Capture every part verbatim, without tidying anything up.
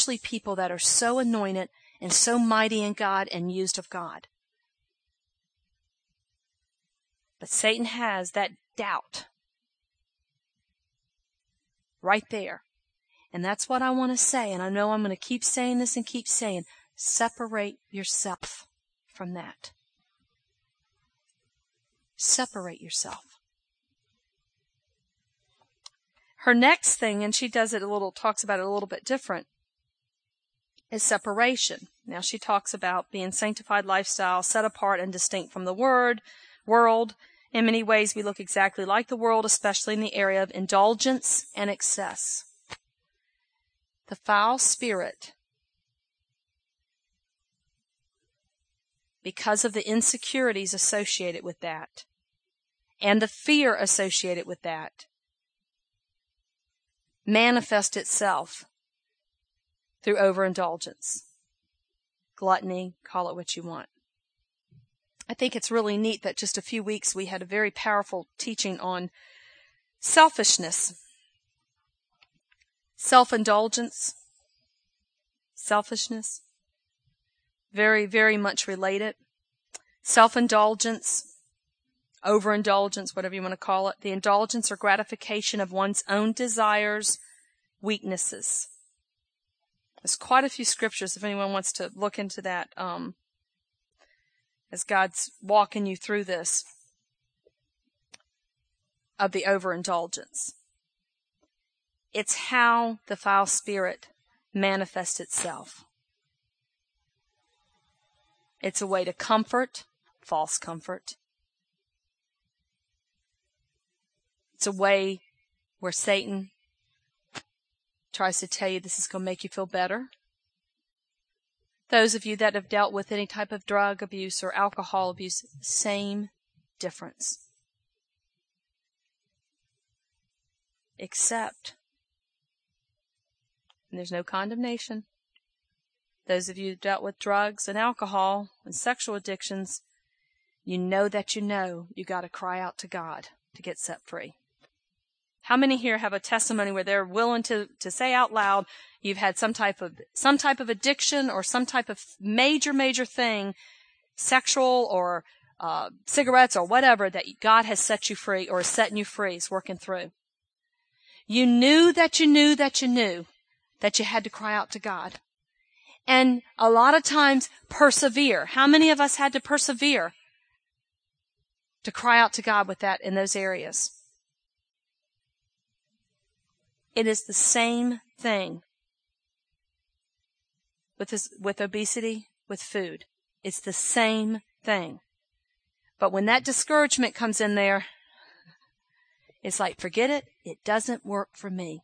especially people that are so anointed and so mighty in God and used of God. But Satan has that doubt right there. And that's what I want to say. And I know I'm going to keep saying this and keep saying, separate yourself from that. Separate yourself. Her next thing, and she does it a little, talks about it a little bit different, is separation. Now she talks about being sanctified lifestyle, set apart and distinct from the word, world. In many ways we look exactly like the world, especially in the area of indulgence and excess. The foul spirit, because of the insecurities associated with that, and the fear associated with that, manifests itself through overindulgence, gluttony, call it what you want. I think it's really neat that just a few weeks we had a very powerful teaching on selfishness, self-indulgence, selfishness, very, very much related. Self-indulgence, overindulgence, whatever you want to call it, the indulgence or gratification of one's own desires, weaknesses. There's quite a few scriptures if anyone wants to look into that um, as God's walking you through this of the overindulgence. It's how the foul spirit manifests itself. It's a way to comfort, false comfort. It's a way where Satan tries to tell you this is going to make you feel better. Those of you that have dealt with any type of drug abuse or alcohol abuse, same difference. Except, and there's no condemnation, those of you who dealt with drugs and alcohol and sexual addictions, you know that you know you got to cry out to God to get set free. How many here have a testimony where they're willing to, to say out loud you've had some type of some type of addiction or some type of major, major thing, sexual or uh, cigarettes or whatever, that God has set you free or is setting you free, is working through? You knew that you knew that you knew that you had to cry out to God. And a lot of times persevere. How many of us had to persevere to cry out to God with that in those areas? It is the same thing with this, with obesity, with food. It's the same thing. But when that discouragement comes in there, it's like, forget it. It doesn't work for me.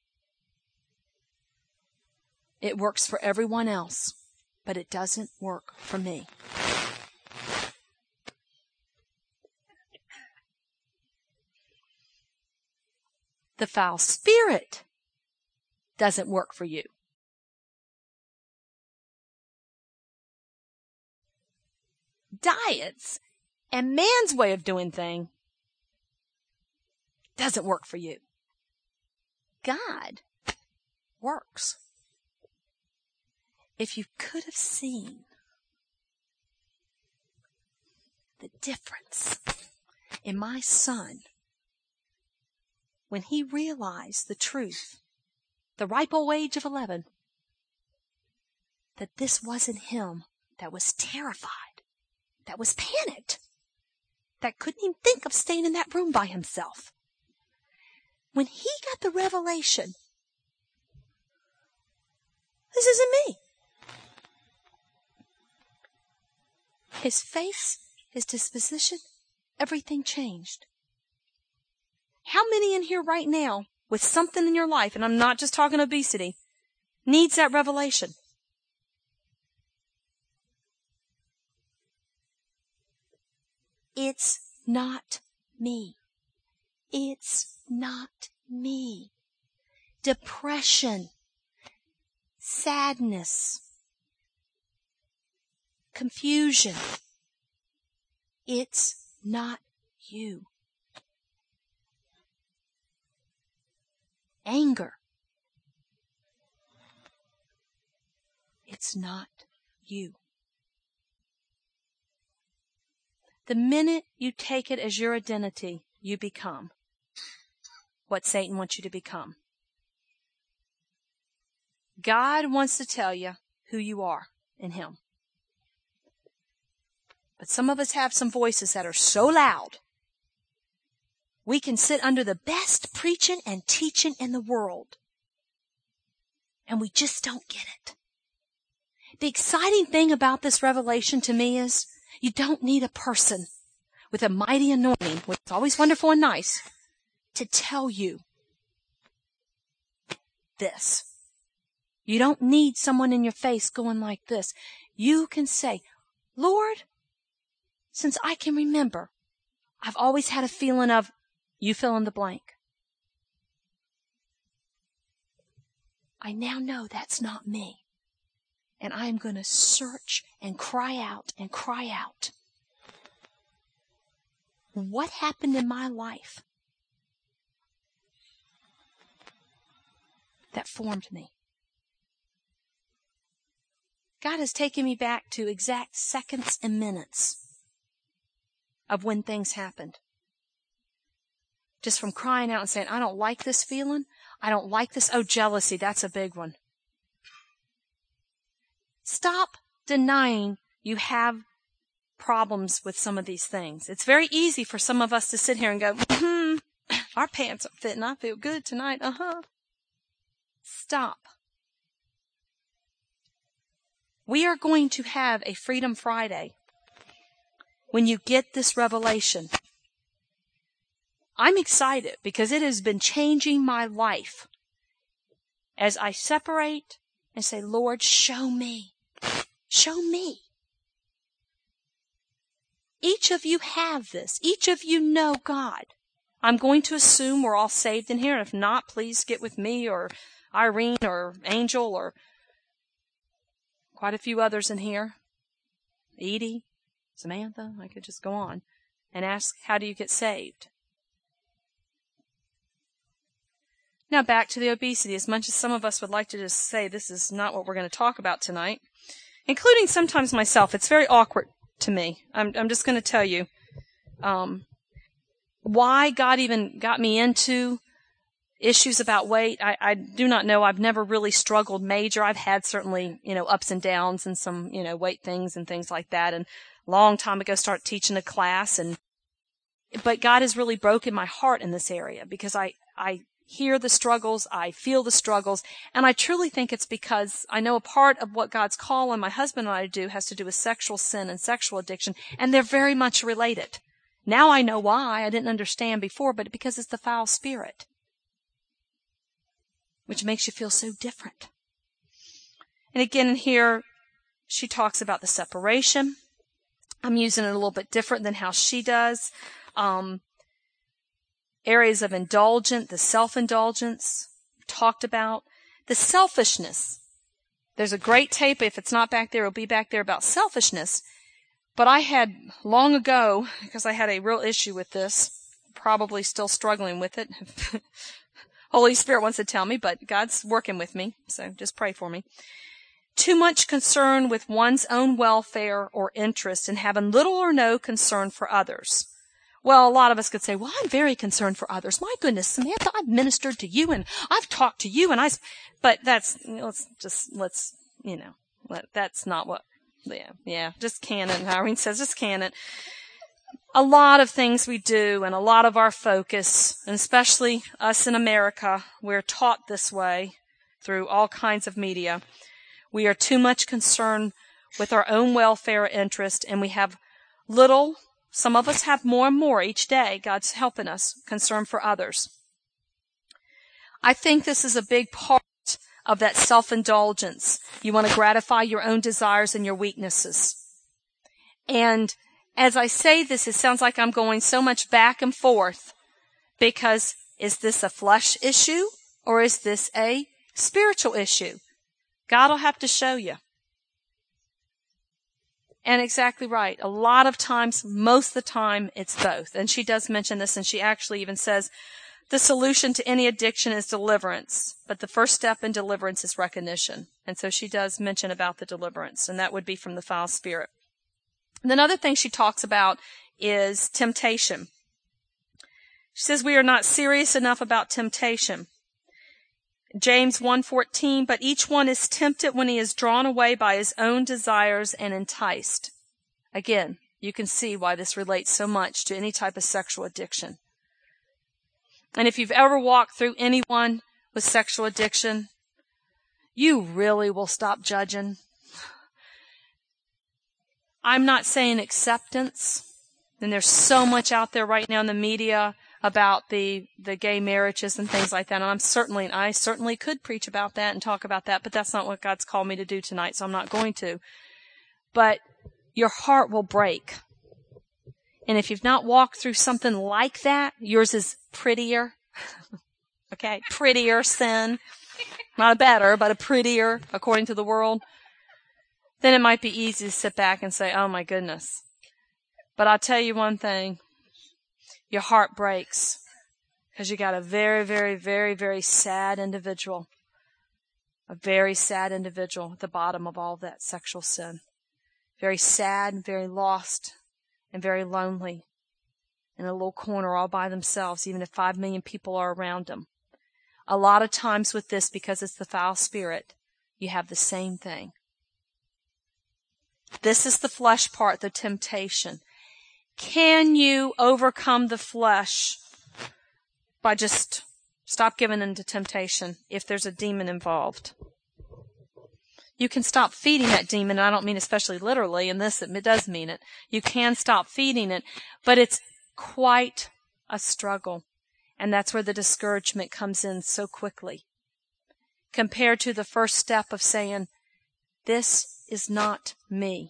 It works for everyone else, but it doesn't work for me. The foul spirit doesn't work for you. Diets and man's way of doing things doesn't work for you. God works. If you could have seen the difference in my son when he realized the truth, the ripe old age of eleven, that this wasn't him, that was terrified, that was panicked, that couldn't even think of staying in that room by himself. When he got the revelation, this isn't me. His face, his disposition, everything changed. How many in here right now with something in your life, and I'm not just talking obesity, needs that revelation? It's not me. It's not me. Depression, sadness, confusion. It's not you. Anger. That's not you. The minute you take it as your identity, you become what Satan wants you to become. God wants to tell you who you are in Him. But some of us have some voices that are so loud, we can sit under the best preaching and teaching in the world, and we just don't get it. The exciting thing about this revelation to me is you don't need a person with a mighty anointing, which is always wonderful and nice, to tell you this. You don't need someone in your face going like this. You can say, Lord, since I can remember, I've always had a feeling of, you fill in the blank. I now know that's not me. And I am going to search and cry out and cry out. What happened in my life that formed me? God has taken me back to exact seconds and minutes of when things happened. Just from crying out and saying, I don't like this feeling. I don't like this. Oh, jealousy, that's a big one. Stop denying you have problems with some of these things. It's very easy for some of us to sit here and go, hmm, our pants are fitting. I feel good tonight. Uh-huh. Stop. We are going to have a Freedom Friday when you get this revelation. I'm excited because it has been changing my life as I separate and say, Lord, show me. Show me. Each of you have this. Each of you know God. I'm going to assume we're all saved in here. If not, please get with me or Irene or Angel or quite a few others in here. Edie, Samantha, I could just go on and ask, how do you get saved? Now back to the obesity. As much as some of us would like to just say this is not what we're going to talk about tonight, including sometimes myself, it's very awkward to me. I'm, I'm just going to tell you um, why God even got me into issues about weight. I, I do not know. I've never really struggled major. I've had certainly, you know, ups and downs and some, you know, weight things and things like that. And a long time ago, started teaching a class. And but God has really broken my heart in this area because I I. hear the struggles, I feel the struggles, and I truly think it's because I know a part of what God's call on my husband and I to do has to do with sexual sin and sexual addiction, and they're very much related. Now I know why. I didn't understand before, but because it's the foul spirit, which makes you feel so different. And again, here she talks about the separation. I'm using it a little bit different than how she does. Um, Areas of indulgence, the self-indulgence, talked about. The selfishness. There's a great tape, if it's not back there, it'll be back there, about selfishness. But I had long ago, because I had a real issue with this, probably still struggling with it. Holy Spirit wants to tell me, but God's working with me, so just pray for me. Too much concern with one's own welfare or interest and having little or no concern for others. Well, a lot of us could say, well, I'm very concerned for others. My goodness, Samantha, I've ministered to you and I've talked to you and I, but that's, let's just, let's, you know, let, that's not what, yeah, yeah, just can it. Irene says, just can it. A lot of things we do and a lot of our focus, and especially us in America, we're taught this way through all kinds of media. We are too much concerned with our own welfare interest, and we have little. Some of us have more and more each day. God's helping us. Concern for others. I think this is a big part of that self-indulgence. You want to gratify your own desires and your weaknesses. And as I say this, it sounds like I'm going so much back and forth because is this a flesh issue or is this a spiritual issue? God will have to show you. And exactly right. A lot of times, most of the time, it's both. And she does mention this, and she actually even says, the solution to any addiction is deliverance, but the first step in deliverance is recognition. And so she does mention about the deliverance, and that would be from the foul spirit. And another thing she talks about is temptation. She says we are not serious enough about temptation. James one fourteen, but each one is tempted when he is drawn away by his own desires and enticed. Again, you can see why this relates so much to any type of sexual addiction. And if you've ever walked through anyone with sexual addiction, you really will stop judging. I'm not saying acceptance, and there's so much out there right now in the media about the, the gay marriages and things like that, and I'm certainly, I certainly could preach about that and talk about that, but that's not what God's called me to do tonight, so I'm not going to. But your heart will break. And if you've not walked through something like that, yours is prettier. Okay, prettier sin. Not a better, but a prettier, according to the world. Then it might be easy to sit back and say, oh my goodness. But I'll tell you one thing. Your heart breaks. Because you got a very, very, very, very sad individual. A very sad individual at the bottom of all that sexual sin. Very sad, very lost, and very lonely. In a little corner all by themselves, even if five million people are around them. A lot of times with this, because it's the foul spirit, you have the same thing. This is the flesh part, the temptation. Can you overcome the flesh by just stop giving in to temptation if there's a demon involved? You can stop feeding that demon, and I don't mean especially literally, in this it does mean it. You can stop feeding it, but it's quite a struggle. And that's where the discouragement comes in so quickly. Compared to the first step of saying, this is not me.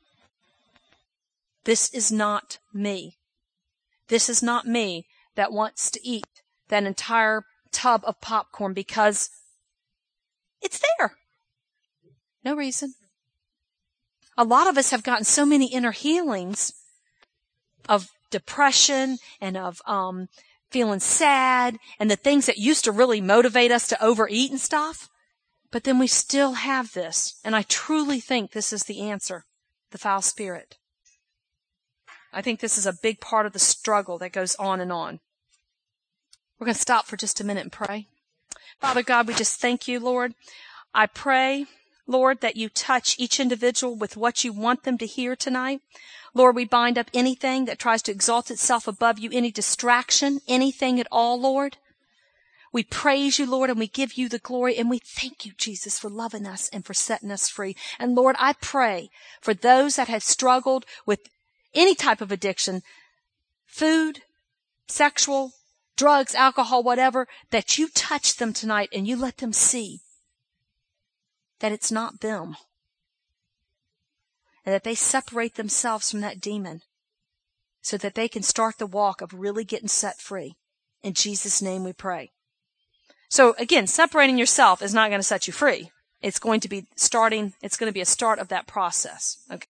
This is not me. This is not me that wants to eat that entire tub of popcorn because it's there. No reason. A lot of us have gotten so many inner healings of depression and of um feeling sad and the things that used to really motivate us to overeat and stuff. But then we still have this. And I truly think this is the answer. The foul spirit. I think this is a big part of the struggle that goes on and on. We're going to stop for just a minute and pray. Father God, we just thank you, Lord. I pray, Lord, that you touch each individual with what you want them to hear tonight. Lord, we bind up anything that tries to exalt itself above you, any distraction, anything at all, Lord. We praise you, Lord, and we give you the glory, and we thank you, Jesus, for loving us and for setting us free. And Lord, I pray for those that have struggled with any type of addiction, food, sexual, drugs, alcohol, whatever, that you touch them tonight and you let them see that it's not them. And that they separate themselves from that demon so that they can start the walk of really getting set free. In Jesus' name we pray. So again, separating yourself is not going to set you free. It's going to be starting, it's going to be a start of that process. Okay.